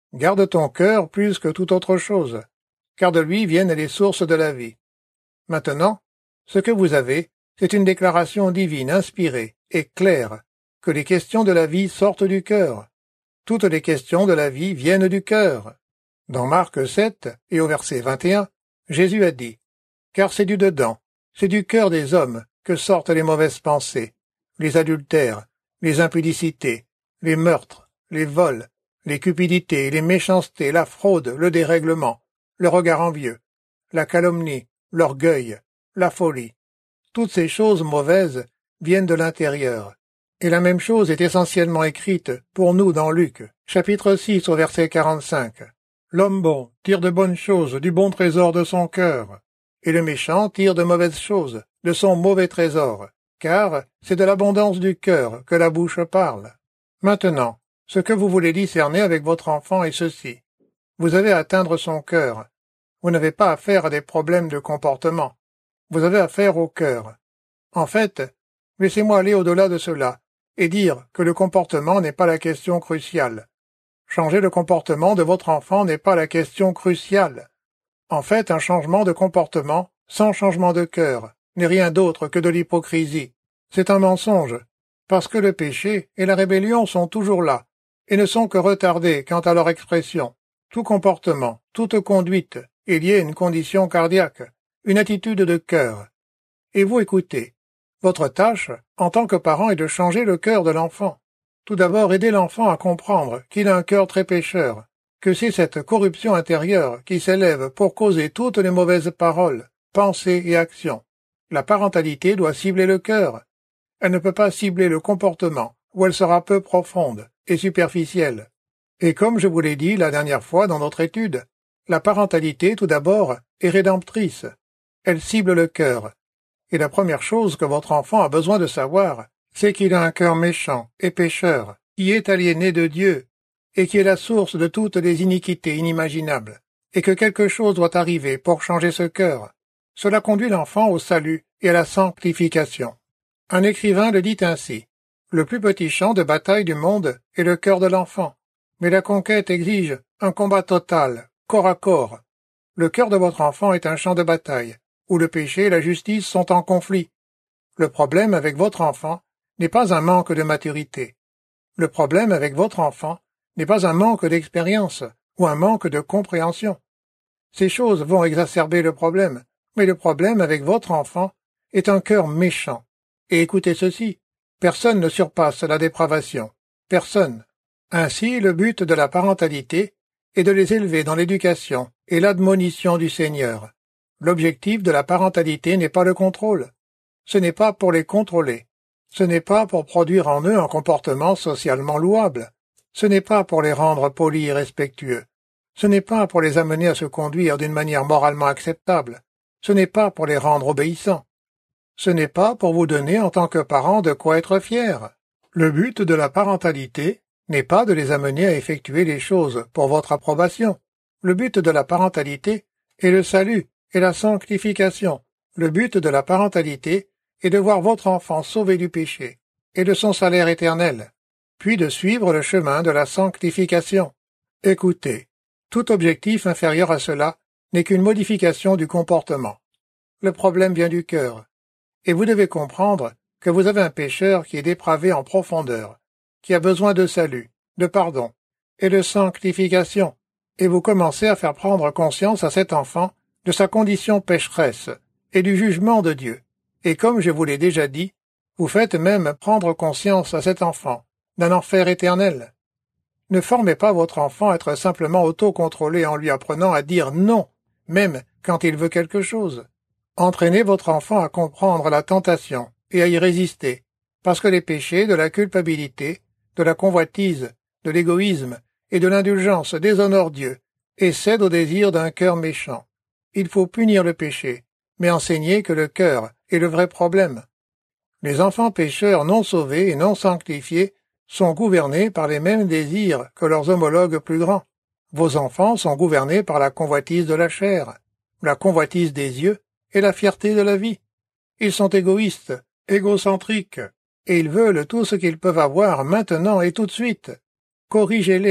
Garde ton cœur plus que toute autre chose, car de lui viennent les sources de la vie. Maintenant, ce que vous avez, c'est une déclaration divine inspirée et claire, que les questions de la vie sortent du cœur. Toutes les questions de la vie viennent du cœur. Dans Marc 7 et au verset 21, Jésus a dit « Car c'est du dedans, c'est du cœur des hommes que sortent les mauvaises pensées, les adultères, les impudicités, les meurtres, les vols, les cupidités, les méchancetés, la fraude, le dérèglement, le regard envieux, la calomnie, l'orgueil, la folie. Toutes ces choses mauvaises viennent de l'intérieur. Et la même chose est essentiellement écrite pour nous dans Luc, chapitre 6 au verset 45. L'homme bon tire de bonnes choses du bon trésor de son cœur, et le méchant tire de mauvaises choses de son mauvais trésor, car c'est de l'abondance du cœur que la bouche parle. Maintenant, ce que vous voulez discerner avec votre enfant est ceci. Vous avez à atteindre son cœur. Vous n'avez pas affaire à des problèmes de comportement. Vous avez affaire au cœur. En fait, laissez-moi aller au-delà de cela et dire que le comportement n'est pas la question cruciale. Changer le comportement de votre enfant n'est pas la question cruciale. En fait, un changement de comportement sans changement de cœur n'est rien d'autre que de l'hypocrisie. C'est un mensonge, parce que le péché et la rébellion sont toujours là, et ne sont que retardés quant à leur expression. Tout comportement, toute conduite est lié à une condition cardiaque, une attitude de cœur. Et vous écoutez. Votre tâche, en tant que parent, est de changer le cœur de l'enfant. Tout d'abord, aider l'enfant à comprendre qu'il a un cœur très pécheur, que c'est cette corruption intérieure qui s'élève pour causer toutes les mauvaises paroles, pensées et actions. La parentalité doit cibler le cœur. Elle ne peut pas cibler le comportement, où elle sera peu profonde et superficielle. Et comme je vous l'ai dit la dernière fois dans notre étude, la parentalité, tout d'abord, est rédemptrice. Elle cible le cœur. Et la première chose que votre enfant a besoin de savoir, c'est qu'il a un cœur méchant et pécheur, qui est aliéné de Dieu, et qui est la source de toutes les iniquités inimaginables, et que quelque chose doit arriver pour changer ce cœur. Cela conduit l'enfant au salut et à la sanctification. Un écrivain le dit ainsi. Le plus petit champ de bataille du monde est le cœur de l'enfant. Mais la conquête exige un combat total, corps à corps. Le cœur de votre enfant est un champ de bataille, où le péché et la justice sont en conflit. Le problème avec votre enfant n'est pas un manque de maturité. Le problème avec votre enfant n'est pas un manque d'expérience ou un manque de compréhension. Ces choses vont exacerber le problème, mais le problème avec votre enfant est un cœur méchant. Et écoutez ceci, personne ne surpasse la dépravation. Personne. Ainsi, le but de la parentalité est de les élever dans l'éducation et l'admonition du Seigneur. L'objectif de la parentalité n'est pas le contrôle. Ce n'est pas pour les contrôler. Ce n'est pas pour produire en eux un comportement socialement louable. Ce n'est pas pour les rendre polis et respectueux. Ce n'est pas pour les amener à se conduire d'une manière moralement acceptable. Ce n'est pas pour les rendre obéissants. Ce n'est pas pour vous donner en tant que parents de quoi être fiers. Le but de la parentalité n'est pas de les amener à effectuer les choses pour votre approbation. Le but de la parentalité est le salut et la sanctification. Le but de la parentalité est de voir votre enfant sauvé du péché et de son salaire éternel, puis de suivre le chemin de la sanctification. Écoutez, tout objectif inférieur à cela n'est qu'une modification du comportement. Le problème vient du cœur, et vous devez comprendre que vous avez un pécheur qui est dépravé en profondeur, qui a besoin de salut, de pardon et de sanctification, et vous commencez à faire prendre conscience à cet enfant de sa condition pécheresse et du jugement de Dieu. Et comme je vous l'ai déjà dit, vous faites même prendre conscience à cet enfant d'un enfer éternel. Ne formez pas votre enfant à être simplement autocontrôlé en lui apprenant à dire non, même quand il veut quelque chose. Entraînez votre enfant à comprendre la tentation et à y résister, parce que les péchés de la culpabilité, de la convoitise, de l'égoïsme et de l'indulgence déshonorent Dieu et cèdent au désir d'un cœur méchant. Il faut punir le péché, mais enseigner que le cœur est le vrai problème. Les enfants pécheurs non sauvés et non sanctifiés sont gouvernés par les mêmes désirs que leurs homologues plus grands. Vos enfants sont gouvernés par la convoitise de la chair, la convoitise des yeux et la fierté de la vie. Ils sont égoïstes, égocentriques, et ils veulent tout ce qu'ils peuvent avoir maintenant et tout de suite. Corrigez-les,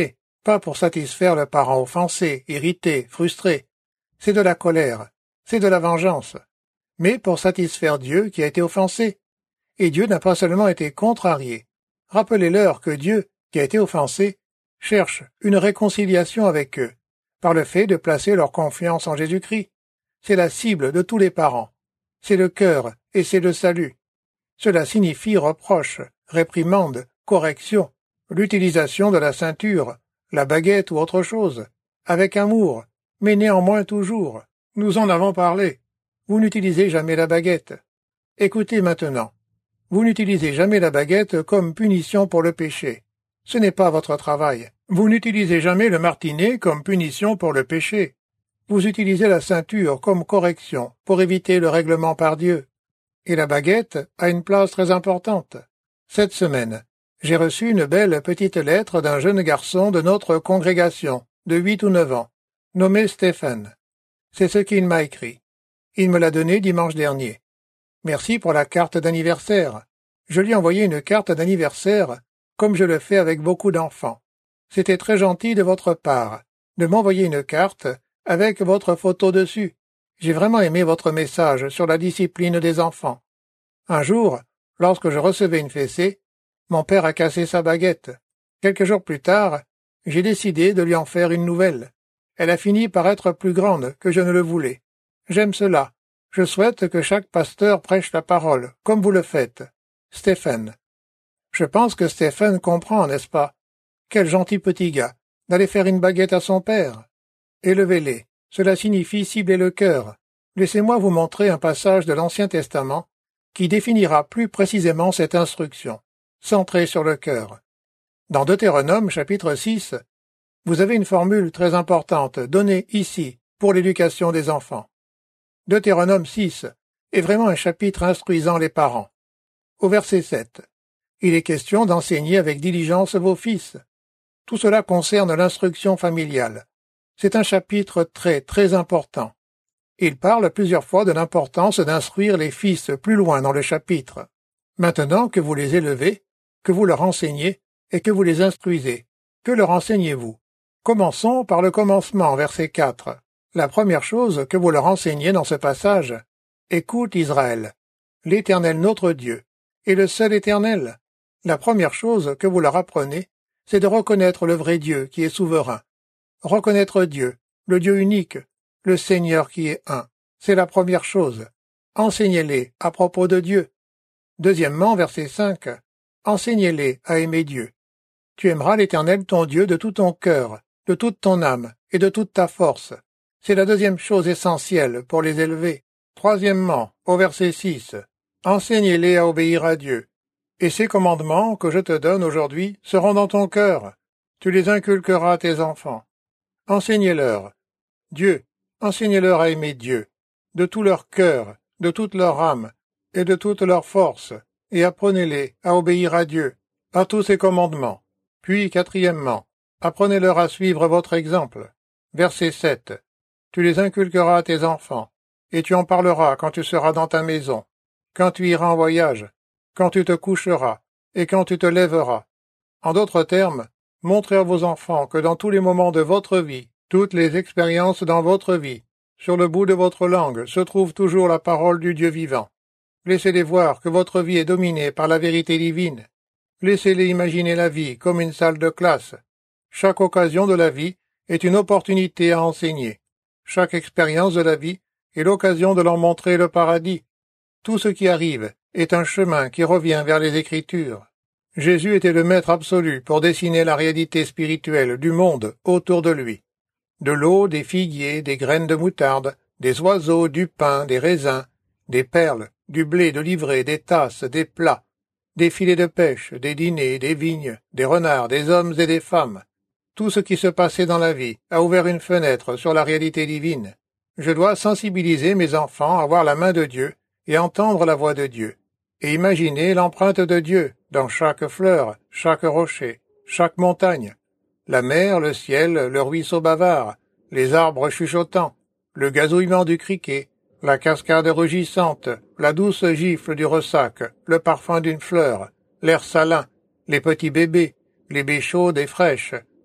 pas pour satisfaire le parent offensé, irrité, frustré. C'est de la colère, c'est de la vengeance, mais pour satisfaire Dieu qui a été offensé. Et Dieu n'a pas seulement été contrarié. Rappelez-leur que Dieu, qui a été offensé, cherche une réconciliation avec eux, par le fait de placer leur confiance en Jésus-Christ. C'est la cible de tous les parents. C'est le cœur et c'est le salut. Cela signifie reproche, réprimande, correction, l'utilisation de la ceinture, la baguette ou autre chose, avec amour, mais néanmoins toujours. Nous en avons parlé. Vous n'utilisez jamais la baguette. Écoutez maintenant. Vous n'utilisez jamais la baguette comme punition pour le péché. Ce n'est pas votre travail. Vous n'utilisez jamais le martinet comme punition pour le péché. Vous utilisez la ceinture comme correction pour éviter le règlement par Dieu. Et la baguette a une place très importante. Cette semaine, j'ai reçu une belle petite lettre d'un jeune garçon de notre congrégation, de 8 ou 9 ans, nommé Stéphane. C'est ce qu'il m'a écrit. Il me l'a donné dimanche dernier. Merci pour la carte d'anniversaire. Je lui ai envoyé une carte d'anniversaire, comme je le fais avec beaucoup d'enfants. C'était très gentil de votre part, de m'envoyer une carte avec votre photo dessus. J'ai vraiment aimé votre message sur la discipline des enfants. Un jour, lorsque je recevais une fessée, mon père a cassé sa baguette. Quelques jours plus tard, j'ai décidé de lui en faire une nouvelle. Elle a fini par être plus grande que je ne le voulais. J'aime cela. Je souhaite que chaque pasteur prêche la parole, comme vous le faites. Stéphane. Je pense que Stéphane comprend, n'est-ce pas? Quel gentil petit gars, d'aller faire une baguette à son père. Élevez-les. Cela signifie cibler le cœur. Laissez-moi vous montrer un passage de l'Ancien Testament qui définira plus précisément cette instruction, centrée sur le cœur. Dans Deutéronome, chapitre 6, vous avez une formule très importante donnée ici pour l'éducation des enfants. Deutéronome 6 est vraiment un chapitre instruisant les parents. Au verset 7, il est question d'enseigner avec diligence vos fils. Tout cela concerne l'instruction familiale. C'est un chapitre très important. Il parle plusieurs fois de l'importance d'instruire les fils plus loin dans le chapitre. Maintenant que vous les élevez, que vous leur enseignez et que vous les instruisez, que leur enseignez-vous? Commençons par le commencement, verset 4. La première chose que vous leur enseignez dans ce passage, « Écoute Israël, l'Éternel notre Dieu est le seul Éternel. » La première chose que vous leur apprenez, c'est de reconnaître le vrai Dieu qui est souverain. Reconnaître Dieu, le Dieu unique, le Seigneur qui est un. C'est la première chose. Enseignez-les à propos de Dieu. Deuxièmement, verset 5. Enseignez-les à aimer Dieu. Tu aimeras l'Éternel ton Dieu de tout ton cœur, de toute ton âme et de toute ta force. C'est la deuxième chose essentielle pour les élever. Troisièmement, au verset 6. Enseignez-les à obéir à Dieu. Et ces commandements que je te donne aujourd'hui seront dans ton cœur. Tu les inculqueras à tes enfants. Enseignez-leur Dieu, enseignez-leur à aimer Dieu, de tout leur cœur, de toute leur âme et de toute leur force, et apprenez-les à obéir à Dieu, à tous ses commandements. Puis, quatrièmement, apprenez-leur à suivre votre exemple. Verset 7. Tu les inculqueras à tes enfants, et tu en parleras quand tu seras dans ta maison, quand tu iras en voyage, quand tu te coucheras, et quand tu te lèveras. En d'autres termes, montrez à vos enfants que dans tous les moments de votre vie, toutes les expériences dans votre vie, sur le bout de votre langue, se trouve toujours la parole du Dieu vivant. Laissez-les voir que votre vie est dominée par la vérité divine. Laissez-les imaginer la vie comme une salle de classe. Chaque occasion de la vie est une opportunité à enseigner. Chaque expérience de la vie est l'occasion de leur montrer le paradis. Tout ce qui arrive est un chemin qui revient vers les Écritures. Jésus était le maître absolu pour dessiner la réalité spirituelle du monde autour de lui. De l'eau, des figuiers, des graines de moutarde, des oiseaux, du pain, des raisins, des perles, du blé, de l'ivraie, des tasses, des plats, des filets de pêche, des dîners, des vignes, des renards, des hommes et des femmes. Tout ce qui se passait dans la vie a ouvert une fenêtre sur la réalité divine. Je dois sensibiliser mes enfants à voir la main de Dieu et entendre la voix de Dieu, et imaginer l'empreinte de Dieu dans chaque fleur, chaque rocher, chaque montagne, la mer, le ciel, le ruisseau bavard, les arbres chuchotants, le gazouillement du criquet, la cascade rugissante, la douce gifle du ressac, le parfum d'une fleur, l'air salin, les petits bébés, les baies chaudes et fraîches,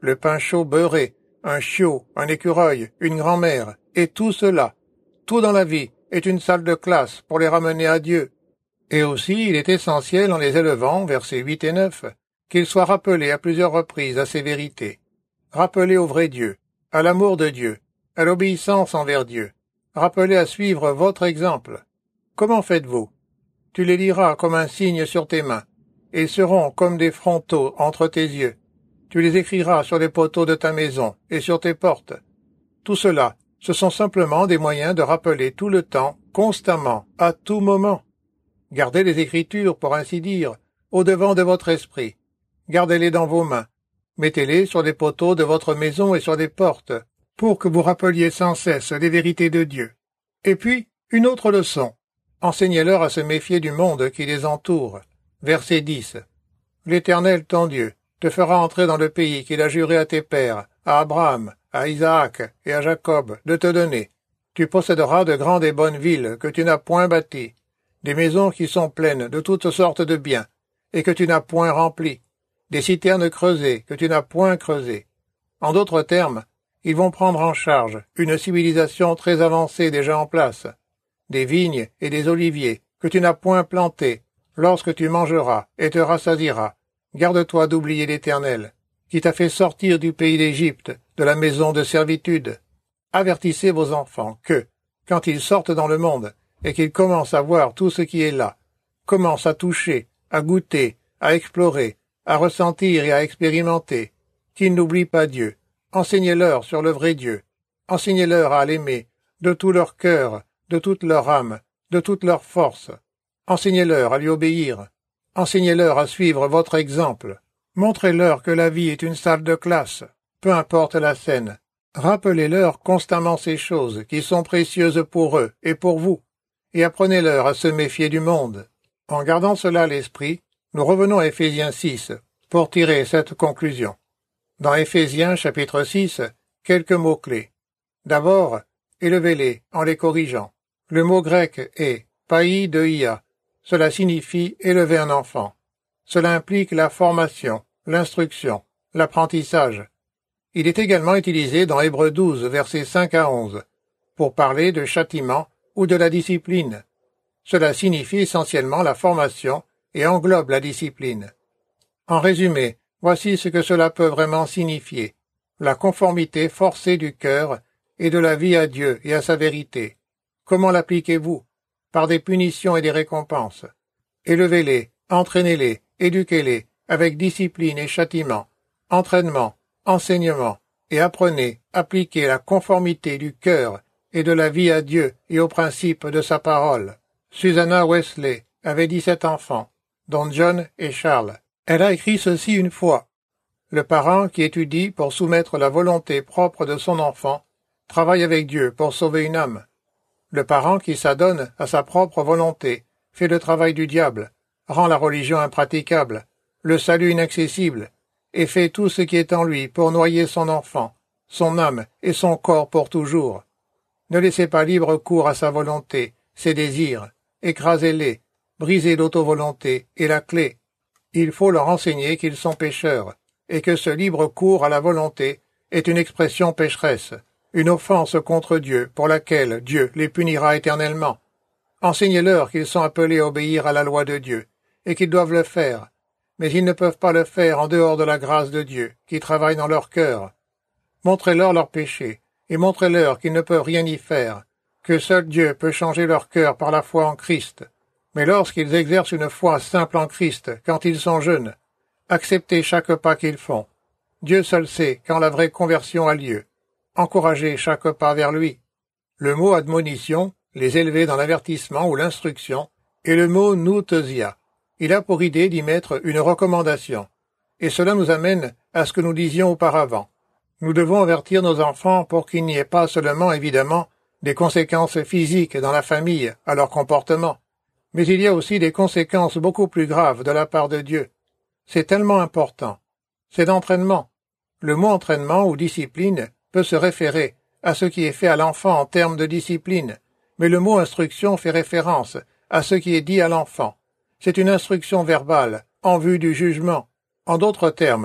le pain chaud beurré, un chiot, un écureuil, une grand-mère, et tout cela, tout dans la vie, est une salle de classe pour les ramener à Dieu. Et aussi, il est essentiel en les élevant, versets 8 et 9, qu'ils soient rappelés à plusieurs reprises à ces vérités. Rappelés au vrai Dieu, à l'amour de Dieu, à l'obéissance envers Dieu. Rappelés à suivre votre exemple. Comment faites-vous? Tu les liras comme un signe sur tes mains. Ils seront comme des frontaux entre tes yeux. Tu les écriras sur les poteaux de ta maison et sur tes portes. Tout cela, ce sont simplement des moyens de rappeler tout le temps, constamment, à tout moment. Gardez les Écritures, pour ainsi dire, au-devant de votre esprit. Gardez-les dans vos mains. Mettez-les sur les poteaux de votre maison et sur les portes, pour que vous rappeliez sans cesse les vérités de Dieu. Et puis, une autre leçon. Enseignez-leur à se méfier du monde qui les entoure. Verset 10. L'Éternel, ton Dieu, te fera entrer dans le pays qu'il a juré à tes pères, à Abraham, à Isaac et à Jacob, de te donner. Tu posséderas de grandes et bonnes villes que tu n'as point bâties, des maisons qui sont pleines de toutes sortes de biens, et que tu n'as point remplies, des citernes creusées que tu n'as point creusées. En d'autres termes, ils vont prendre en charge une civilisation très avancée déjà en place, des vignes et des oliviers que tu n'as point plantés, lorsque tu mangeras et te rassasieras. Garde-toi d'oublier l'Éternel, qui t'a fait sortir du pays d'Égypte, de la maison de servitude. Avertissez vos enfants que, quand ils sortent dans le monde, et qu'ils commencent à voir tout ce qui est là, commencent à toucher, à goûter, à explorer, à ressentir et à expérimenter, qu'ils n'oublient pas Dieu. Enseignez-leur sur le vrai Dieu. Enseignez-leur à l'aimer, de tout leur cœur, de toute leur âme, de toute leur force. Enseignez-leur à lui obéir. Enseignez-leur à suivre votre exemple. Montrez-leur que la vie est une salle de classe, peu importe la scène. Rappelez-leur constamment ces choses qui sont précieuses pour eux et pour vous, et apprenez-leur à se méfier du monde. En gardant cela à l'esprit, nous revenons à Éphésiens 6 pour tirer cette conclusion. Dans Éphésiens chapitre 6, quelques mots-clés. D'abord, élevez-les en les corrigeant. Le mot grec est païdeia. Cela signifie élever un enfant. Cela implique la formation, l'instruction, l'apprentissage. Il est également utilisé dans Hébreux 12, versets 5 à 11, pour parler de châtiment ou de la discipline. Cela signifie essentiellement la formation et englobe la discipline. En résumé, voici ce que cela peut vraiment signifier. La conformité forcée du cœur et de la vie à Dieu et à sa vérité. Comment l'appliquez-vous? Par des punitions et des récompenses. Élevez-les, entraînez-les, éduquez-les, avec discipline et châtiment, entraînement, enseignement, et apprenez, appliquez la conformité du cœur et de la vie à Dieu et aux principes de sa parole. Susanna Wesley avait 17 enfants, dont John et Charles. Elle a écrit ceci une fois. Le parent qui étudie pour soumettre la volonté propre de son enfant travaille avec Dieu pour sauver une âme. Le parent qui s'adonne à sa propre volonté fait le travail du diable, rend la religion impraticable, le salut inaccessible, et fait tout ce qui est en lui pour noyer son enfant, son âme et son corps pour toujours. Ne laissez pas libre cours à sa volonté, ses désirs, écrasez-les, brisez l'autovolonté et la clé. Il faut leur enseigner qu'ils sont pécheurs, et que ce libre cours à la volonté est une expression pécheresse, une offense contre Dieu pour laquelle Dieu les punira éternellement. Enseignez-leur qu'ils sont appelés à obéir à la loi de Dieu, et qu'ils doivent le faire, mais ils ne peuvent pas le faire en dehors de la grâce de Dieu, qui travaille dans leur cœur. Montrez-leur leurs péchés, et montrez-leur qu'ils ne peuvent rien y faire, que seul Dieu peut changer leur cœur par la foi en Christ. Mais lorsqu'ils exercent une foi simple en Christ, quand ils sont jeunes, acceptez chaque pas qu'ils font. Dieu seul sait quand la vraie conversion a lieu. Encouragez chaque pas vers lui. Le mot admonition, les élever dans l'avertissement ou l'instruction, est le mot noutesia. Il a pour idée d'y mettre une recommandation. Et cela nous amène à ce que nous disions auparavant. Nous devons avertir nos enfants pour qu'il n'y ait pas seulement, évidemment, des conséquences physiques dans la famille à leur comportement, mais il y a aussi des conséquences beaucoup plus graves de la part de Dieu. C'est tellement important. C'est d'entraînement. Le mot entraînement ou discipline peut se référer à ce qui est fait à l'enfant en termes de discipline, mais le mot instruction fait référence à ce qui est dit à l'enfant. C'est une instruction verbale, en vue du jugement. En d'autres termes,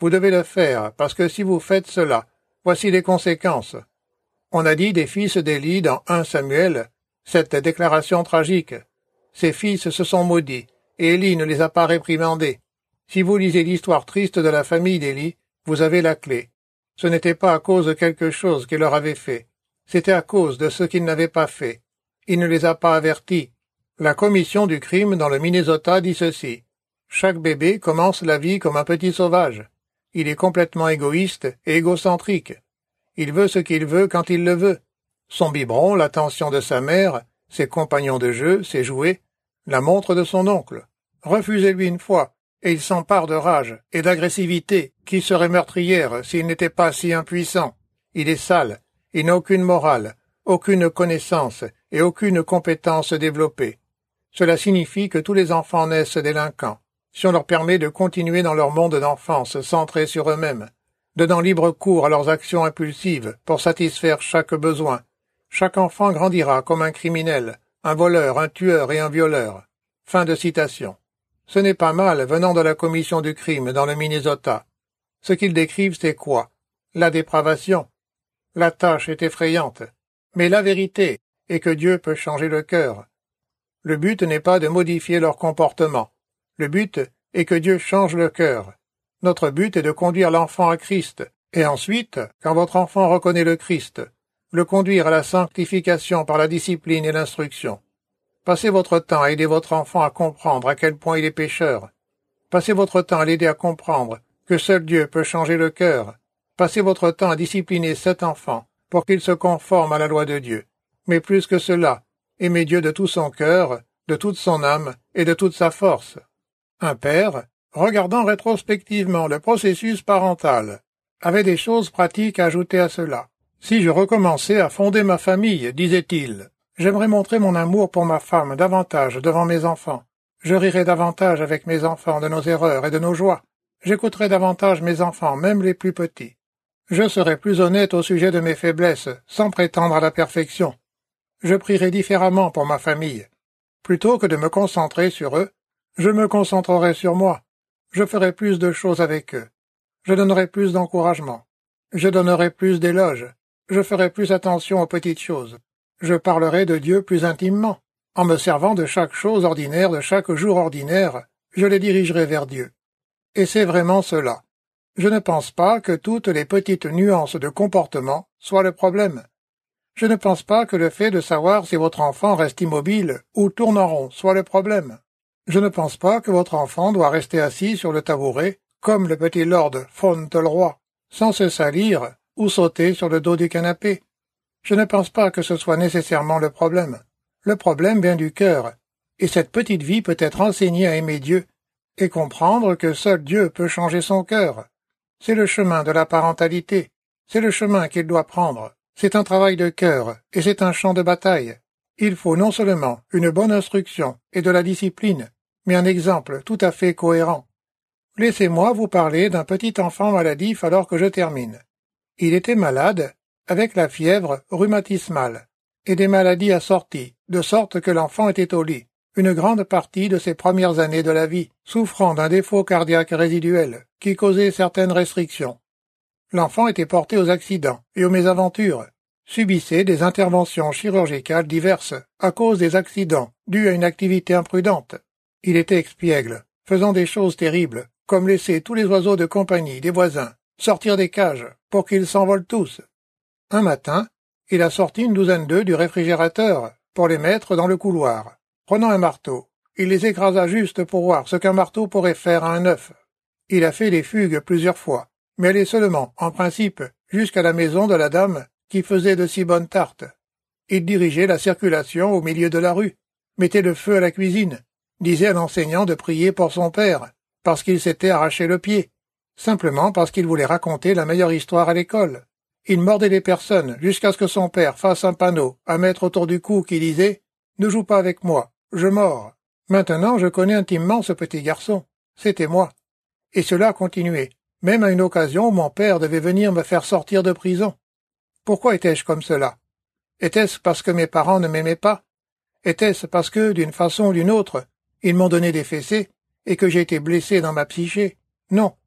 Vous devez le faire, parce que si vous faites cela, voici les conséquences. On a dit des fils d'Élie dans 1 Samuel, cette déclaration tragique. Ses fils se sont maudits, et Élie ne les a pas réprimandés. Si vous lisez l'histoire triste de la famille d'Élie, vous avez la clé. Ce n'était pas à cause de quelque chose qu'il leur avait fait. C'était à cause de ce qu'il n'avait pas fait. Il ne les a pas avertis. La commission du crime dans le Minnesota dit ceci. Chaque bébé commence la vie comme un petit sauvage. Il est complètement égoïste et égocentrique. Il veut ce qu'il veut quand il le veut. Son biberon, l'attention de sa mère, ses compagnons de jeu, ses jouets, la montre de son oncle. Refusez-lui une fois, et il s'empare de rage et d'agressivité qui serait meurtrière s'il n'était pas si impuissant. Il est sale, il n'a aucune morale, aucune connaissance et aucune compétence développée. Cela signifie que tous les enfants naissent délinquants, si on leur permet de continuer dans leur monde d'enfance centré sur eux-mêmes, donnant libre cours à leurs actions impulsives pour satisfaire chaque besoin. Chaque enfant grandira comme un criminel, un voleur, un tueur et un violeur. Fin de citation. Ce n'est pas mal venant de la commission du crime dans le Minnesota. Ce qu'ils décrivent, c'est quoi? La dépravation. La tâche est effrayante. Mais la vérité est que Dieu peut changer le cœur. Le but n'est pas de modifier leur comportement. Le but est que Dieu change le cœur. Notre but est de conduire l'enfant à Christ, et ensuite, quand votre enfant reconnaît le Christ, le conduire à la sanctification par la discipline et l'instruction. Passez votre temps à aider votre enfant à comprendre à quel point il est pécheur. Passez votre temps à l'aider à comprendre que seul Dieu peut changer le cœur. Passez votre temps à discipliner cet enfant pour qu'il se conforme à la loi de Dieu. Mais plus que cela, aimez Dieu de tout son cœur, de toute son âme et de toute sa force. Un père, regardant rétrospectivement le processus parental, avait des choses pratiques à ajouter à cela. Si je recommençais à fonder ma famille, disait-il, j'aimerais montrer mon amour pour ma femme davantage devant mes enfants. Je rirai davantage avec mes enfants de nos erreurs et de nos joies. J'écouterai davantage mes enfants, même les plus petits. Je serai plus honnête au sujet de mes faiblesses, sans prétendre à la perfection. Je prierai différemment pour ma famille. Plutôt que de me concentrer sur eux, je me concentrerai sur moi. Je ferai plus de choses avec eux. Je donnerai plus d'encouragement. Je donnerai plus d'éloges. Je ferai plus attention aux petites choses. Je parlerai de Dieu plus intimement. En me servant de chaque chose ordinaire, de chaque jour ordinaire, je les dirigerai vers Dieu. Et c'est vraiment cela. Je ne pense pas que toutes les petites nuances de comportement soient le problème. Je ne pense pas que le fait de savoir si votre enfant reste immobile ou tourne en rond soit le problème. Je ne pense pas que votre enfant doit rester assis sur le tabouret, comme le petit lord Fauntleroy, sans se salir ou sauter sur le dos du canapé. Je ne pense pas que ce soit nécessairement le problème. Le problème vient du cœur, et cette petite vie peut être enseignée à aimer Dieu et comprendre que seul Dieu peut changer son cœur. C'est le chemin de la parentalité, c'est le chemin qu'il doit prendre. C'est un travail de cœur, et c'est un champ de bataille. Il faut non seulement une bonne instruction et de la discipline, mais un exemple tout à fait cohérent. Laissez-moi vous parler d'un petit enfant maladif alors que je termine. Il était malade, avec la fièvre rhumatismale, et des maladies assorties, de sorte que l'enfant était au lit, une grande partie de ses premières années de la vie, souffrant d'un défaut cardiaque résiduel, qui causait certaines restrictions. L'enfant était porté aux accidents et aux mésaventures, subissait des interventions chirurgicales diverses à cause des accidents dus à une activité imprudente. Il était expiègle, faisant des choses terribles, comme laisser tous les oiseaux de compagnie des voisins sortir des cages pour qu'ils s'envolent tous. Un matin, il a sorti une douzaine d'œufs du réfrigérateur pour les mettre dans le couloir. Prenant un marteau, il les écrasa juste pour voir ce qu'un marteau pourrait faire à un œuf. Il a fait les fugues plusieurs fois, mais allait seulement, en principe, jusqu'à la maison de la dame qui faisait de si bonnes tartes. Il dirigeait la circulation au milieu de la rue, mettait le feu à la cuisine, disait à l'enseignant de prier pour son père, parce qu'il s'était arraché le pied, simplement parce qu'il voulait raconter la meilleure histoire à l'école. Il mordait les personnes jusqu'à ce que son père fasse un panneau à mettre autour du cou qui disait « Ne joue pas avec moi, je mords ». Maintenant, je connais intimement ce petit garçon. C'était moi. Et cela a continué, même à une occasion où mon père devait venir me faire sortir de prison. Pourquoi étais-je comme cela? Était-ce parce que mes parents ne m'aimaient pas? Était-ce parce que, d'une façon ou d'une autre, ils m'ont donné des fessées et que j'ai été blessé dans ma psyché? Non.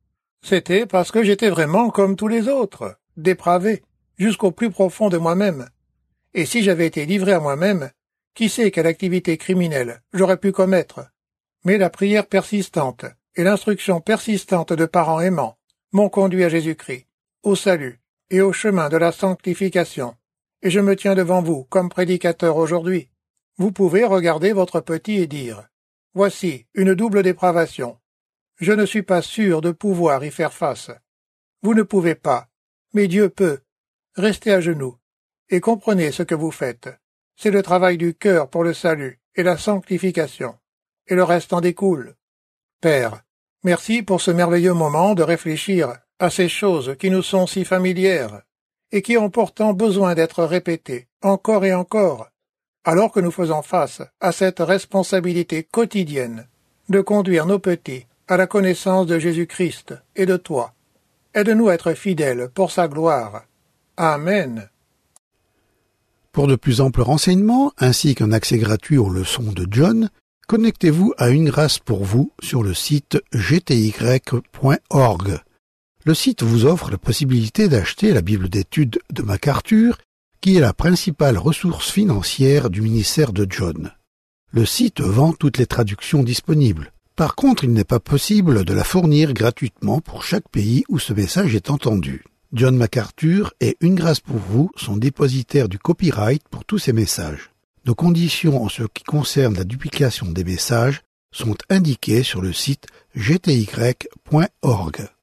C'était parce que j'étais vraiment comme tous les autres, dépravé, jusqu'au plus profond de moi-même. Et si j'avais été livré à moi-même, qui sait quelle activité criminelle j'aurais pu commettre? Mais la prière persistante et l'instruction persistante de parents aimants m'ont conduit à Jésus-Christ, au salut et au chemin de la sanctification. Et je me tiens devant vous comme prédicateur aujourd'hui. Vous pouvez regarder votre petit et dire « Voici une double dépravation. Je ne suis pas sûr de pouvoir y faire face. » Vous ne pouvez pas, mais Dieu peut. Restez à genoux et comprenez ce que vous faites. C'est le travail du cœur pour le salut et la sanctification. Et le reste en découle. Père, merci pour ce merveilleux moment de réfléchir à ces choses qui nous sont si familières et qui ont pourtant besoin d'être répétées encore et encore, alors que nous faisons face à cette responsabilité quotidienne de conduire nos petits à la connaissance de Jésus-Christ et de toi. Aide-nous à être fidèles pour sa gloire. Amen. Pour de plus amples renseignements, ainsi qu'un accès gratuit aux leçons de John, connectez-vous à Une Grâce pour vous sur le site gty.org. Le site vous offre la possibilité d'acheter la Bible d'études de MacArthur, qui est la principale ressource financière du ministère de John. Le site vend toutes les traductions disponibles. Par contre, il n'est pas possible de la fournir gratuitement pour chaque pays où ce message est entendu. John MacArthur et Une Grâce pour vous sont dépositaires du copyright pour tous ces messages. Nos conditions en ce qui concerne la duplication des messages sont indiquées sur le site gty.org.